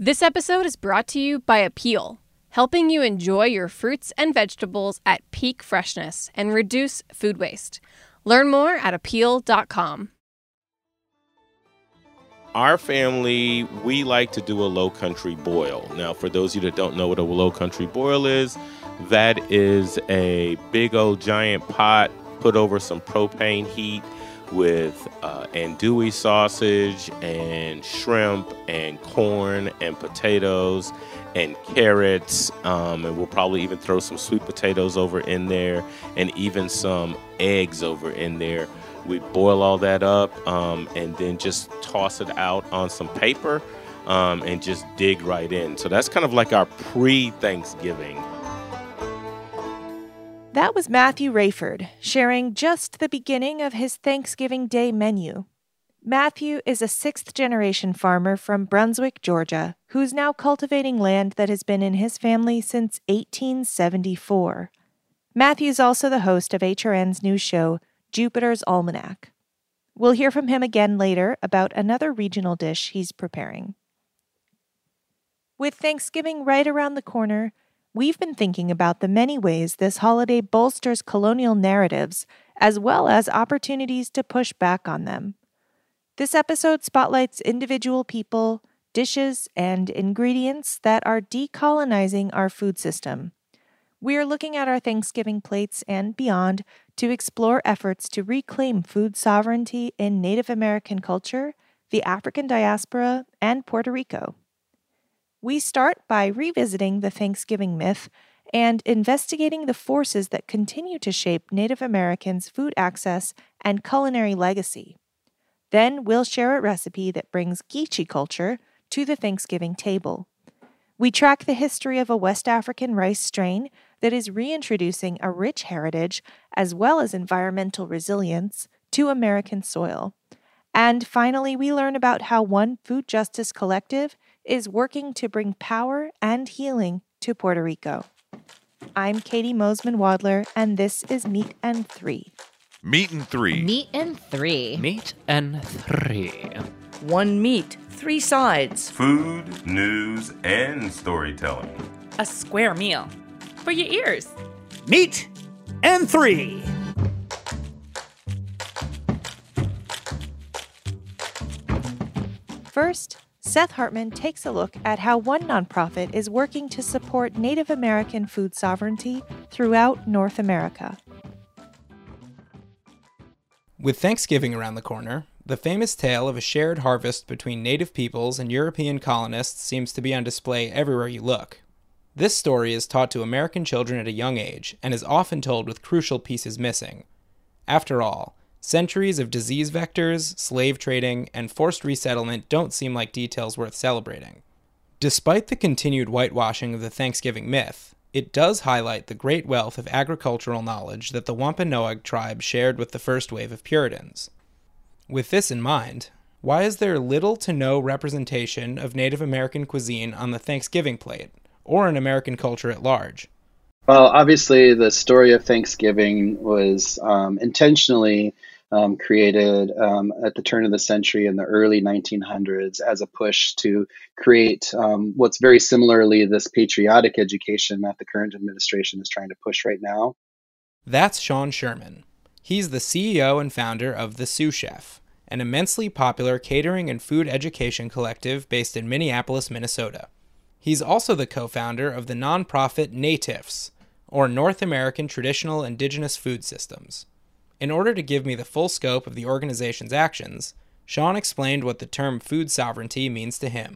This episode is brought to you by Apeel, helping you enjoy your fruits and vegetables at peak freshness and reduce food waste. Learn more at apeel.com. Our family, we like to do a low country boil. Now, for those of you that don't know what a low country boil is, that is a big old giant pot put over some propane heat with andouille sausage and shrimp and corn and potatoes and carrots, and we'll probably even throw some sweet potatoes over in there and even some eggs over in there. We boil all that up and then just toss it out on some paper and just dig right in. So that's kind of like our pre-Thanksgiving. That was Matthew Rayford sharing just the beginning of his Thanksgiving Day menu. Matthew is a sixth-generation farmer from Brunswick, Georgia, who's now cultivating land that has been in his family since 1874. Matthew's also the host of HRN's new show, Jupiter's Almanac. We'll hear from him again later about another regional dish he's preparing. With Thanksgiving right around the corner, we've been thinking about the many ways this holiday bolsters colonial narratives, as well as opportunities to push back on them. This episode spotlights individual people, dishes, and ingredients that are decolonizing our food system. We are looking at our Thanksgiving plates and beyond to explore efforts to reclaim food sovereignty in Native American culture, the African diaspora, and Puerto Rico. We start by revisiting the Thanksgiving myth and investigating the forces that continue to shape Native Americans' food access and culinary legacy. Then we'll share a recipe that brings Geechee culture to the Thanksgiving table. We track the history of a West African rice strain that is reintroducing a rich heritage as well as environmental resilience to American soil. And finally, we learn about how One Food Justice Collective is working to bring power and healing to Puerto Rico. I'm Katie Mosman-Wadler, and this is Meat and Three. Meat and Three. Meat and Three. Meat and Three. One meat, three sides. Food, news, and storytelling. A square meal. For your ears. Meat and Three. First, Seth Hartman takes a look at how one nonprofit is working to support Native American food sovereignty throughout North America. With Thanksgiving around the corner, the famous tale of a shared harvest between native peoples and European colonists seems to be on display everywhere you look. This story is taught to American children at a young age and is often told with crucial pieces missing. After all, centuries of disease vectors, slave trading, and forced resettlement don't seem like details worth celebrating. Despite the continued whitewashing of the Thanksgiving myth, it does highlight the great wealth of agricultural knowledge that the Wampanoag tribe shared with the first wave of Puritans. With this in mind, why is there little to no representation of Native American cuisine on the Thanksgiving plate, or in American culture at large? Well, obviously, the story of Thanksgiving was intentionally created at the turn of the century in the early 1900s as a push to create what's very similarly this patriotic education that the current administration is trying to push right now. That's Sean Sherman. He's the CEO and founder of The Sous Chef, an immensely popular catering and food education collective based in Minneapolis, Minnesota. He's also the co-founder of the nonprofit NATIFs, or North American Traditional Indigenous Food Systems. In order to give me the full scope of the organization's actions, Sean explained what the term food sovereignty means to him.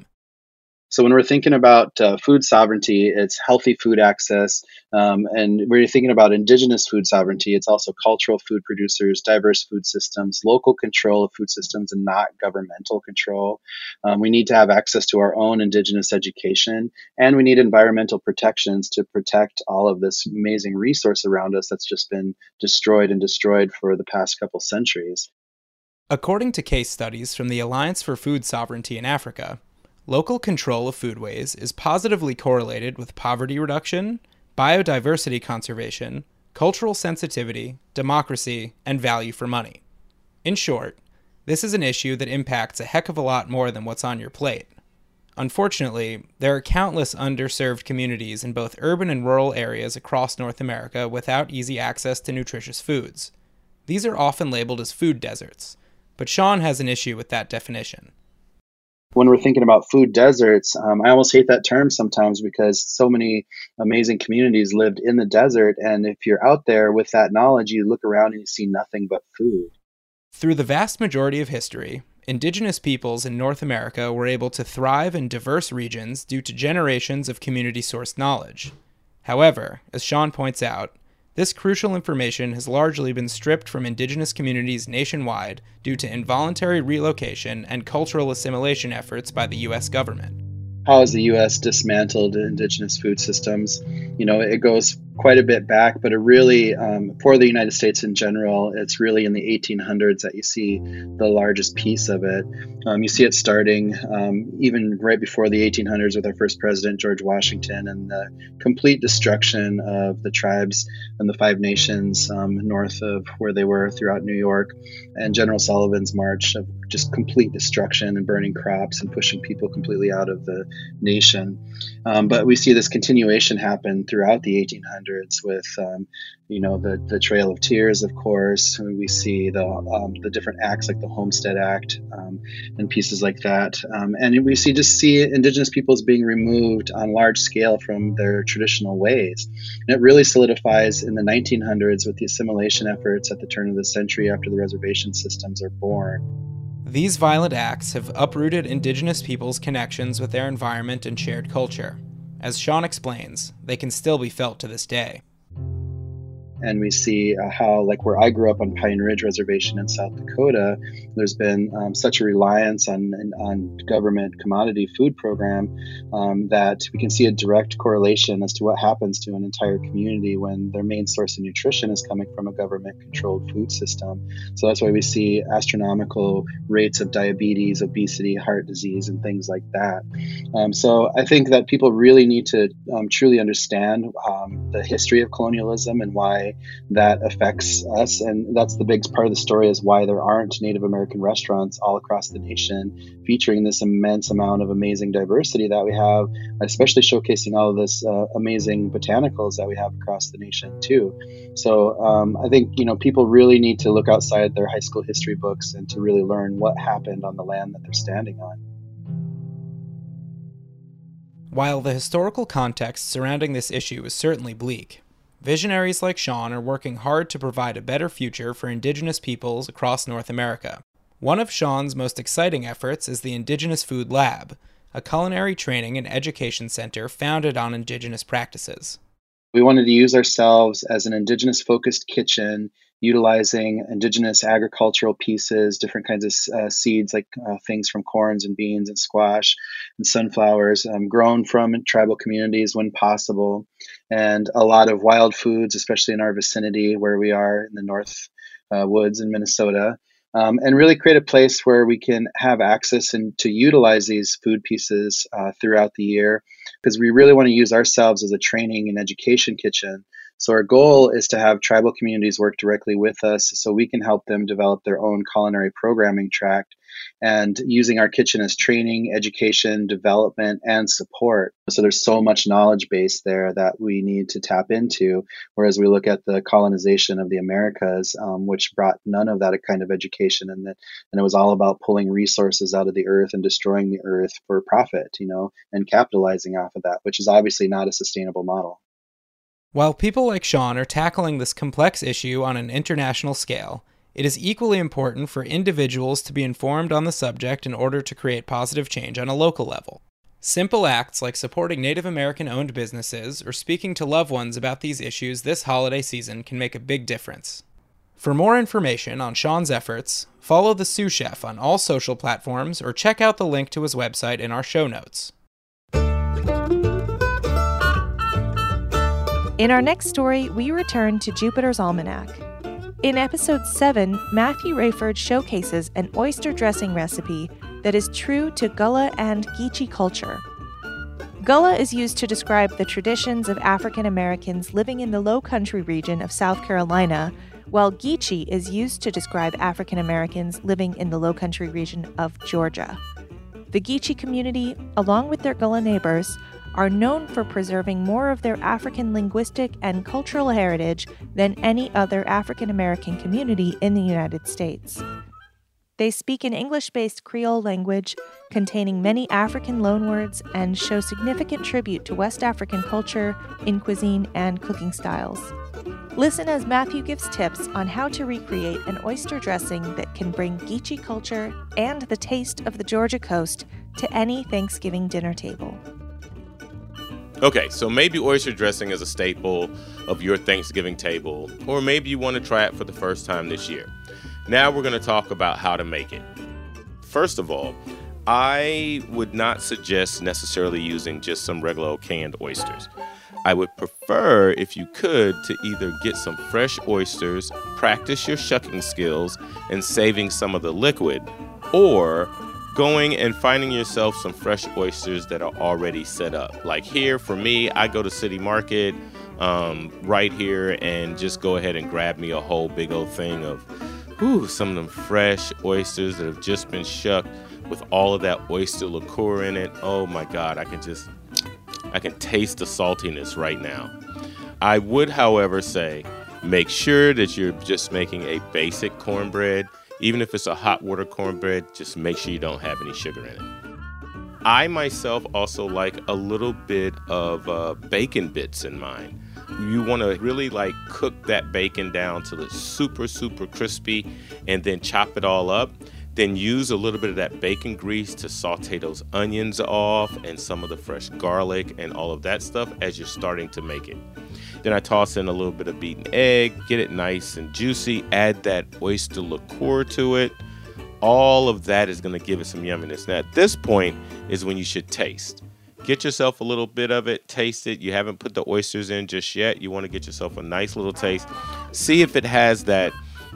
So when we're thinking about food sovereignty, it's healthy food access. And when you're thinking about indigenous food sovereignty, it's also cultural food producers, diverse food systems, local control of food systems, and not governmental control. We need to have access to our own indigenous education, and we need environmental protections to protect all of this amazing resource around us that's just been destroyed for the past couple centuries. According to case studies from the Alliance for Food Sovereignty in Africa, local control of foodways is positively correlated with poverty reduction, biodiversity conservation, cultural sensitivity, democracy, and value for money. In short, this is an issue that impacts a heck of a lot more than what's on your plate. Unfortunately, there are countless underserved communities in both urban and rural areas across North America without easy access to nutritious foods. These are often labeled as food deserts, but Sean has an issue with that definition. When we're thinking about food deserts, I almost hate that term sometimes because so many amazing communities lived in the desert. And if you're out there with that knowledge, you look around and you see nothing but food. Through the vast majority of history, indigenous peoples in North America were able to thrive in diverse regions due to generations of community-sourced knowledge. However, as Sean points out, this crucial information has largely been stripped from indigenous communities nationwide due to involuntary relocation and cultural assimilation efforts by the U.S. government. How has the U.S. dismantled indigenous food systems? It goes quite a bit back, but it really, for the United States in general, it's really in the 1800s that you see the largest piece of it. You see it starting even right before the 1800s with our first president, George Washington, and the complete destruction of the tribes and the Five Nations north of where they were throughout New York, and General Sullivan's march of just complete destruction and burning crops and pushing people completely out of the nation. But we see this continuation happen throughout the 1800s with, the Trail of Tears, of course. We see the different acts like the Homestead Act and pieces like that. And we see indigenous peoples being removed on large scale from their traditional ways. And it really solidifies in the 1900s with the assimilation efforts at the turn of the century after the reservation systems are born. These violent acts have uprooted indigenous peoples' connections with their environment and shared culture. As Sean explains, they can still be felt to this day. And we see how, like where I grew up on Pine Ridge Reservation in South Dakota, there's been such a reliance on government commodity food program that we can see a direct correlation as to what happens to an entire community when their main source of nutrition is coming from a government-controlled food system. So that's why we see astronomical rates of diabetes, obesity, heart disease, and things like that. So I think that people really need to truly understand the history of colonialism and why that affects us. And that's the big part of the story, is why there aren't Native American restaurants all across the nation featuring this immense amount of amazing diversity that we have, especially showcasing all of this amazing botanicals that we have across the nation too. So I think, people really need to look outside their high school history books and to really learn what happened on the land that they're standing on. While the historical context surrounding this issue is certainly bleak, visionaries like Sean are working hard to provide a better future for indigenous peoples across North America. One of Sean's most exciting efforts is the Indigenous Food Lab, a culinary training and education center founded on indigenous practices. We wanted to use ourselves as an indigenous-focused kitchen, utilizing indigenous agricultural pieces, different kinds of seeds like things from corns and beans and squash and sunflowers, grown from tribal communities when possible, and a lot of wild foods, especially in our vicinity where we are in the North Woods in Minnesota, and really create a place where we can have access and to utilize these food pieces throughout the year, because we really want to use ourselves as a training and education kitchen. So our goal is to have tribal communities work directly with us so we can help them develop their own culinary programming tract, and using our kitchen as training, education, development, and support. So there's so much knowledge base there that we need to tap into, whereas we look at the colonization of the Americas, which brought none of that kind of education, and it was all about pulling resources out of the earth and destroying the earth for profit, and capitalizing off of that, which is obviously not a sustainable model. While people like Sean are tackling this complex issue on an international scale, it is equally important for individuals to be informed on the subject in order to create positive change on a local level. Simple acts like supporting Native American-owned businesses or speaking to loved ones about these issues this holiday season can make a big difference. For more information on Sean's efforts, follow the Sous Chef on all social platforms or check out the link to his website in our show notes. In our next story, we return to Jupiter's Almanac. In episode 7, Matthew Rayford showcases an oyster dressing recipe that is true to Gullah and Geechee culture. Gullah is used to describe the traditions of African Americans living in the Low Country region of South Carolina, while Geechee is used to describe African Americans living in the Low Country region of Georgia. The Geechee community, along with their Gullah neighbors, are known for preserving more of their African linguistic and cultural heritage than any other African American community in the United States. They speak an English-based Creole language containing many African loanwords and show significant tribute to West African culture in cuisine and cooking styles. Listen as Matthew gives tips on how to recreate an oyster dressing that can bring Geechee culture and the taste of the Georgia coast to any Thanksgiving dinner table. Okay, so maybe oyster dressing is a staple of your Thanksgiving table, or maybe you want to try it for the first time this year. Now we're going to talk about how to make it. First of all, I would not suggest necessarily using just some regular old canned oysters. I would prefer, if you could, to either get some fresh oysters, practice your shucking skills, and saving some of the liquid, or going and finding yourself some fresh oysters that are already set up. Like here, for me, I go to City Market right here and just go ahead and grab me a whole big old thing of some of them fresh oysters that have just been shucked with all of that oyster liqueur in it. Oh my God, I can taste the saltiness right now. I would, however, say make sure that you're just making a basic cornbread. Even if it's a hot water cornbread, just make sure you don't have any sugar in it. I myself also like a little bit of bacon bits in mine. You want to really cook that bacon down till it's super, super crispy and then chop it all up. Then use a little bit of that bacon grease to saute those onions off and some of the fresh garlic and all of that stuff as you're starting to make it. Then I toss in a little bit of beaten egg, get it nice and juicy, add that oyster liqueur to it. All of that is going to give it some yumminess. Now at this point is when you should taste. Get yourself a little bit of it, taste it. You haven't put the oysters in just yet. You want to get yourself a nice little taste. See if it has that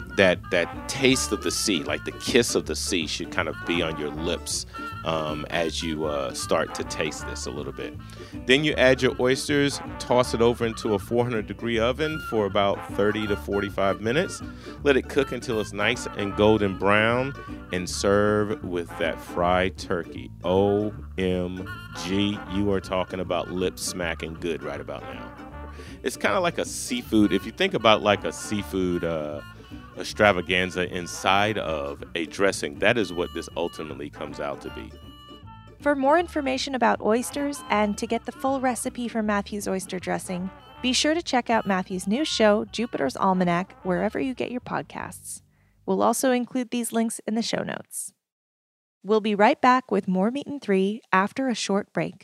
taste of the sea, like the kiss of the sea should kind of be on your lips as you start to taste this a little bit. Then you add your oysters, toss it over into a 400-degree oven for about 30 to 45 minutes. Let it cook until it's nice and golden brown, and serve with that fried turkey. OMG, you are talking about lip smacking good right about now. It's kind of like a seafood. If you think about like a seafood extravaganza inside of a dressing, that is what this ultimately comes out to be. For more information about oysters and to get the full recipe for Matthew's oyster dressing, be sure to check out Matthew's new show, Jupiter's Almanac, wherever you get your podcasts. We'll also include these links in the show notes. We'll be right back with more Meat and Three after a short break.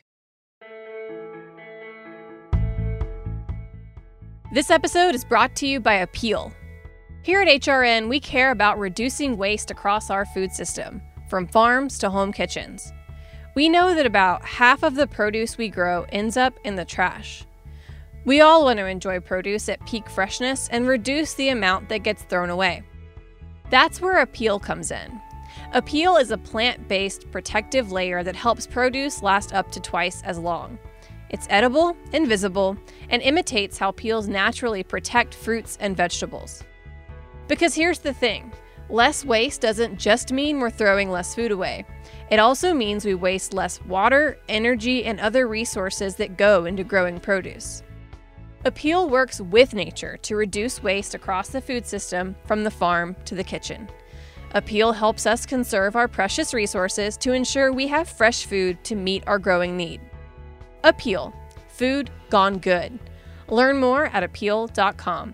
This episode is brought to you by Appeal. Here at HRN, we care about reducing waste across our food system, from farms to home kitchens. We know that about half of the produce we grow ends up in the trash. We all want to enjoy produce at peak freshness and reduce the amount that gets thrown away. That's where Appeal comes in. Appeal is a plant-based protective layer that helps produce last up to twice as long. It's edible, invisible, and imitates how peels naturally protect fruits and vegetables. Because here's the thing, less waste doesn't just mean we're throwing less food away. It also means we waste less water, energy, and other resources that go into growing produce. Appeal works with nature to reduce waste across the food system from the farm to the kitchen. Appeal helps us conserve our precious resources to ensure we have fresh food to meet our growing need. Appeal, food gone good. Learn more at appeal.com.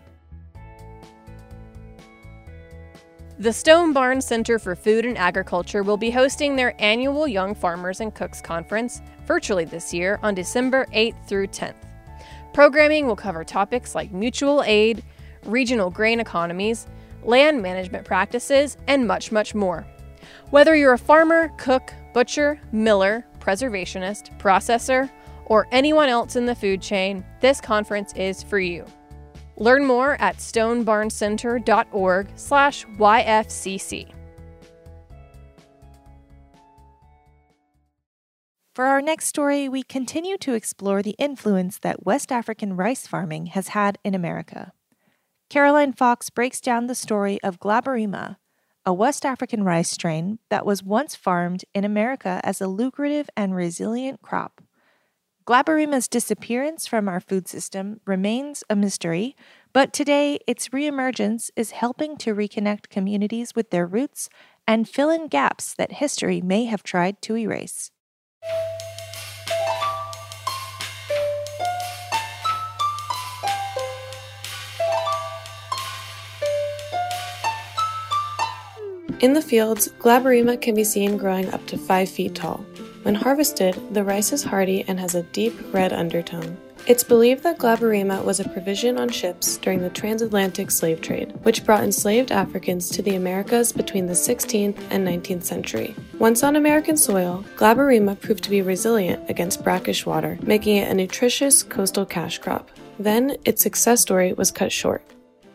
The Stone Barn Center for Food and Agriculture will be hosting their annual Young Farmers and Cooks Conference virtually this year on December 8th through 10th. Programming will cover topics like mutual aid, regional grain economies, land management practices, and much, much more. Whether you're a farmer, cook, butcher, miller, preservationist, processor, or anyone else in the food chain, this conference is for you. Learn more at stonebarncenter.org/YFCC. For our next story, we continue to explore the influence that West African rice farming has had in America. Caroline Fox breaks down the story of Glaberrima, a West African rice strain that was once farmed in America as a lucrative and resilient crop. Glaberima's disappearance from our food system remains a mystery, but today its reemergence is helping to reconnect communities with their roots and fill in gaps that history may have tried to erase. In the fields, Glaberrima can be seen growing up to 5 feet tall. When harvested, the rice is hardy and has a deep red undertone. It's believed that Glaberrima was a provision on ships during the transatlantic slave trade, which brought enslaved Africans to the Americas between the 16th and 19th century. Once on American soil, Glaberrima proved to be resilient against brackish water, making it a nutritious coastal cash crop. Then, its success story was cut short.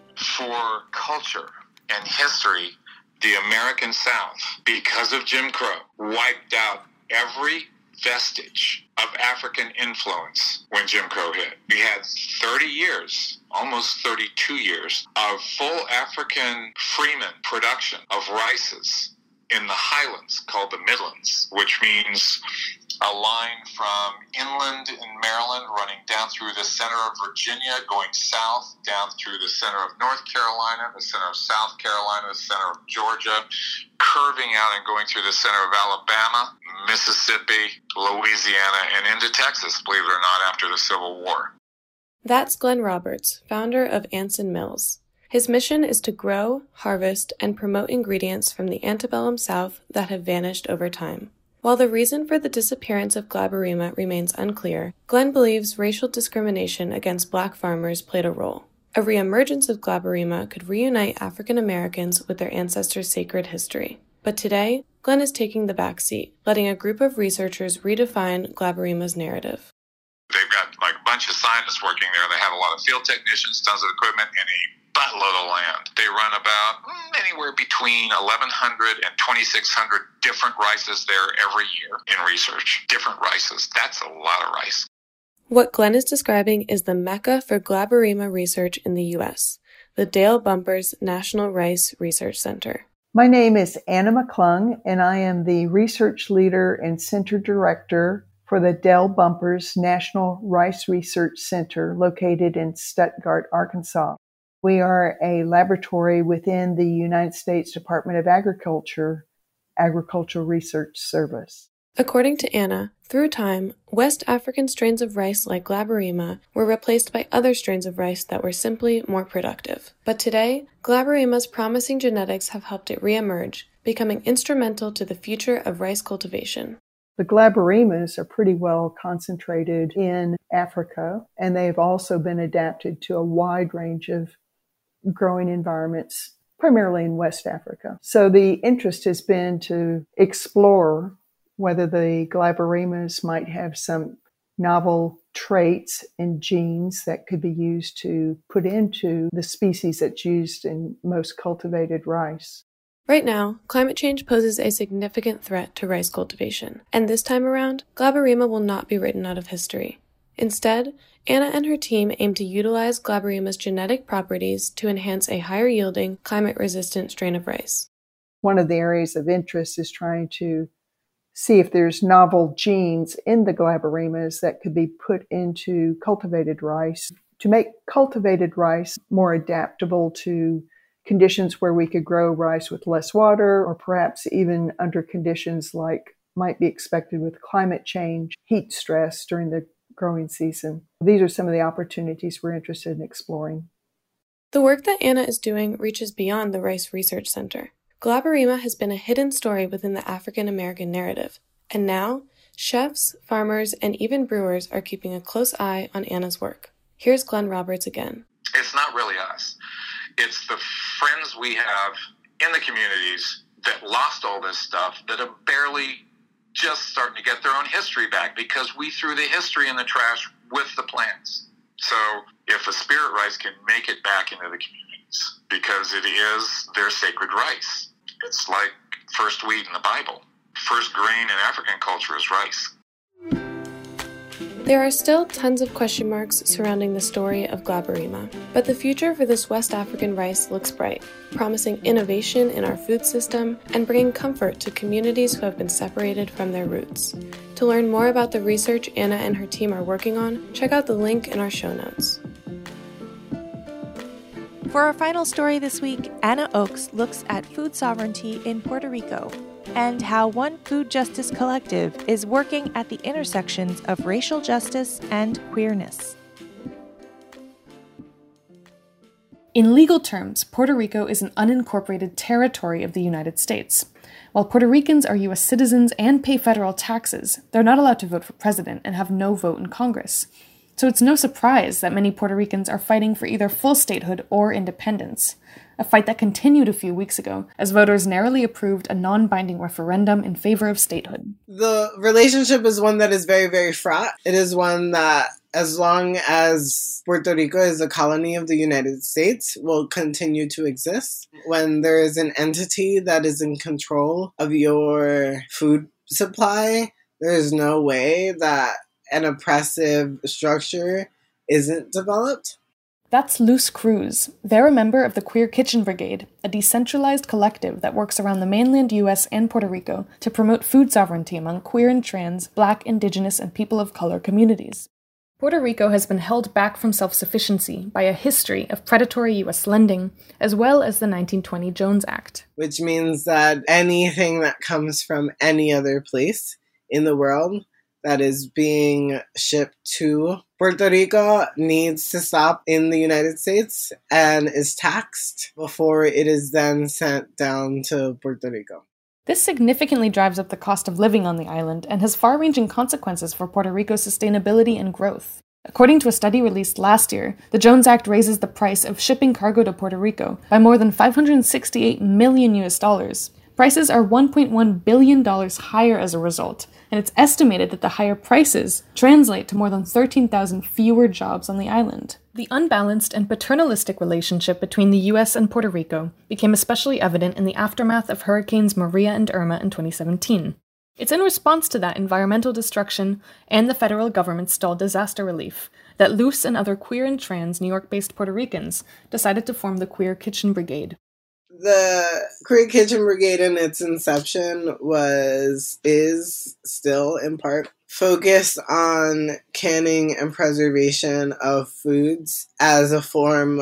For culture and history, the American South, because of Jim Crow, wiped out every vestige of African influence when Jim Crow hit. We had 30 years, almost 32 years, of full African freeman production of rices in the highlands called the Midlands, which means a line from inland in Maryland running down through the center of Virginia, going south, down through the center of North Carolina, the center of South Carolina, the center of Georgia, curving out and going through the center of Alabama, Mississippi, Louisiana, and into Texas, believe it or not, after the Civil War. That's Glenn Roberts, founder of Anson Mills. His mission is to grow, harvest, and promote ingredients from the antebellum South that have vanished over time. While the reason for the disappearance of Glaberrima remains unclear, Glenn believes racial discrimination against black farmers played a role. A reemergence of Glaberrima could reunite African Americans with their ancestors' sacred history. But today, Glenn is taking the back seat, letting a group of researchers redefine Glaberrima's narrative. They've got like a bunch of scientists working there. They have a lot of field technicians, tons of equipment, and a buttload of land. They run about anywhere between 1,100 and 2,600 different rices there every year in research. Different rices. That's a lot of rice. What Glenn is describing is the mecca for Glaberrima research in the U.S., the Dale Bumpers National Rice Research Center. My name is Anna McClung, and I am the research leader and center director for the Dale Bumpers National Rice Research Center located in Stuttgart, Arkansas. We are a laboratory within the United States Department of Agriculture, Agricultural Research Service. According to Anna, through time, West African strains of rice like Glaberrima were replaced by other strains of rice that were simply more productive. But today, Glaberrima's promising genetics have helped it reemerge, becoming instrumental to the future of rice cultivation. The Glaberrimas are pretty well concentrated in Africa, and they've also been adapted to a wide range of growing environments, primarily in West Africa. So the interest has been to explore whether the Glaberrimas might have some novel traits and genes that could be used to put into the species that's used in most cultivated rice. Right now, climate change poses a significant threat to rice cultivation, and this time around, Glaberrima will not be written out of history. Instead, Anna and her team aim to utilize Glaberrima's genetic properties to enhance a higher-yielding, climate-resistant strain of rice. One of the areas of interest is trying to see if there's novel genes in the Glaberrimas that could be put into cultivated rice to make cultivated rice more adaptable to conditions where we could grow rice with less water, or perhaps even under conditions like might be expected with climate change, heat stress during the growing season. These are some of the opportunities we're interested in exploring. The work that Anna is doing reaches beyond the Rice Research Center. Glaberrima has been a hidden story within the African American narrative, and now chefs, farmers, and even brewers are keeping a close eye on Anna's work. Here's Glenn Roberts again. It's not really us. It's the friends we have in the communities that lost all this stuff, that are barely just starting to get their own history back because we threw the history in the trash with the plants. So if a spirit rice can make it back into the communities, because it is their sacred rice. It's like first wheat in the Bible. First grain in African culture is rice. There are still tons of question marks surrounding the story of Glaberrima, but the future for this West African rice looks bright, promising innovation in our food system and bringing comfort to communities who have been separated from their roots. To learn more about the research Anna and her team are working on, check out the link in our show notes. For our final story this week, Anna Oakes looks at food sovereignty in Puerto Rico and how One Food Justice Collective is working at the intersections of racial justice and queerness. In legal terms, Puerto Rico is an unincorporated territory of the United States. While Puerto Ricans are U.S. citizens and pay federal taxes, they're not allowed to vote for president and have no vote in Congress. So it's no surprise that many Puerto Ricans are fighting for either full statehood or independence, a fight that continued a few weeks ago as voters narrowly approved a non-binding referendum in favor of statehood. The relationship is one that is very, very fraught. It is one that, as long as Puerto Rico is a colony of the United States, will continue to exist. When there is an entity that is in control of your food supply, there is no way that an oppressive structure isn't developed. That's Luz Cruz. They're a member of the Queer Kitchen Brigade, a decentralized collective that works around the mainland U.S. and Puerto Rico to promote food sovereignty among queer and trans, Black, Indigenous, and people of color communities. Puerto Rico has been held back from self-sufficiency by a history of predatory U.S. lending, as well as the 1920 Jones Act. Which means that anything that comes from any other place in the world that is being shipped to Puerto Rico needs to stop in the United States and is taxed before it is then sent down to Puerto Rico. This significantly drives up the cost of living on the island and has far-reaching consequences for Puerto Rico's sustainability and growth. According to a study released last year, the Jones Act raises the price of shipping cargo to Puerto Rico by more than $568 million. Prices are $1.1 billion higher as a result, and it's estimated that the higher prices translate to more than 13,000 fewer jobs on the island. The unbalanced and paternalistic relationship between the U.S. and Puerto Rico became especially evident in the aftermath of Hurricanes Maria and Irma in 2017. It's in response to that environmental destruction and the federal government's stalled disaster relief that Luz and other queer and trans New York-based Puerto Ricans decided to form the Queer Kitchen Brigade. The Queer Kitchen Brigade in its inception is still in part focused on canning and preservation of foods as a form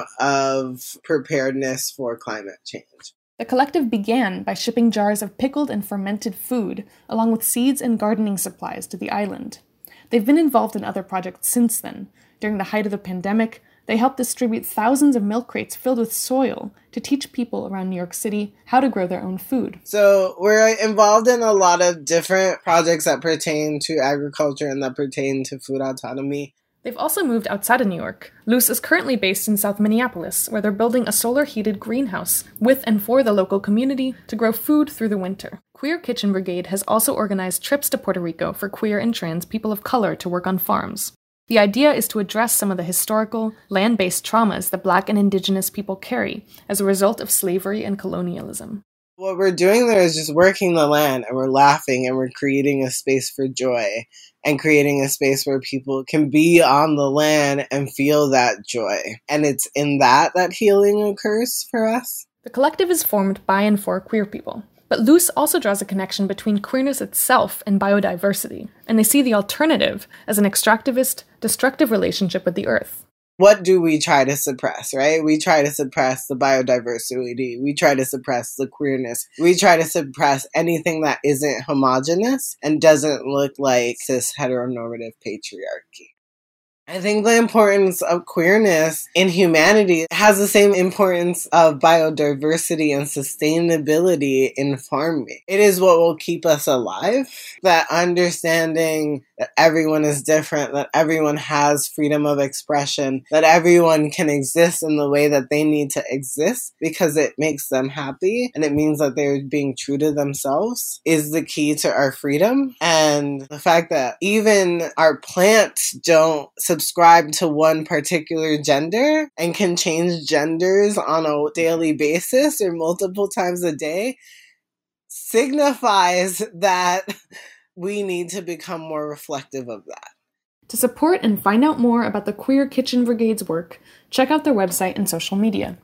of preparedness for climate change. The collective began by shipping jars of pickled and fermented food, along with seeds and gardening supplies, to the island. They've been involved in other projects since then. During the height of the pandemic, they helped distribute thousands of milk crates filled with soil to teach people around New York City how to grow their own food. So we're involved in a lot of different projects that pertain to agriculture and that pertain to food autonomy. They've also moved outside of New York. Luz is currently based in South Minneapolis, where they're building a solar-heated greenhouse with and for the local community to grow food through the winter. Queer Kitchen Brigade has also organized trips to Puerto Rico for queer and trans people of color to work on farms. The idea is to address some of the historical, land-based traumas that Black and Indigenous people carry as a result of slavery and colonialism. What we're doing there is just working the land, and we're laughing, and we're creating a space for joy, and creating a space where people can be on the land and feel that joy. And it's in that healing occurs for us. The collective is formed by and for queer people. But Luz also draws a connection between queerness itself and biodiversity, and they see the alternative as an extractivist, destructive relationship with the earth. What do we try to suppress, right? We try to suppress the biodiversity. We try to suppress the queerness. We try to suppress anything that isn't homogenous and doesn't look like cis heteronormative patriarchy. I think the importance of queerness in humanity has the same importance of biodiversity and sustainability in farming. It is what will keep us alive. That understanding that everyone is different, that everyone has freedom of expression, that everyone can exist in the way that they need to exist because it makes them happy and it means that they're being true to themselves is the key to our freedom. And the fact that even our plants don't subscribe to one particular gender and can change genders on a daily basis or multiple times a day signifies that we need to become more reflective of that. To support and find out more about the Queer Kitchen Brigade's work, check out their website and social media.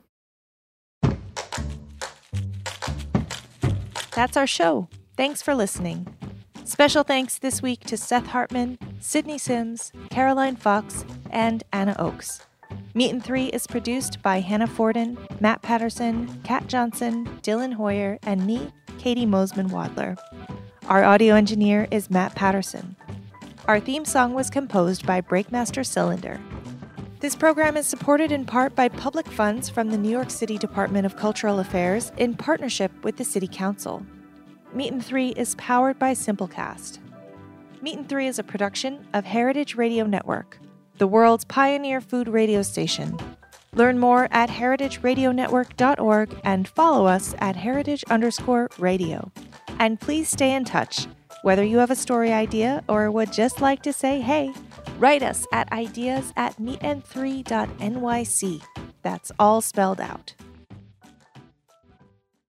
That's our show. Thanks for listening. Special thanks this week to Seth Hartman, Sydney Sims, Caroline Fox, and Anna Oakes. Meat and Three is produced by Hannah Forden, Matt Patterson, Kat Johnson, Dylan Hoyer, and me, Katie Mosman-Wadler. Our audio engineer is Matt Patterson. Our theme song was composed by Breakmaster Cylinder. This program is supported in part by public funds from the New York City Department of Cultural Affairs in partnership with the City Council. Meat and Three is powered by Simplecast. Meat and Three is a production of Heritage Radio Network, the world's pioneer food radio station. Learn more at heritageradionetwork.org and follow us at heritage_radio. And please stay in touch. Whether you have a story idea or would just like to say hey, write us at ideas@meatand3.nyc. That's all spelled out.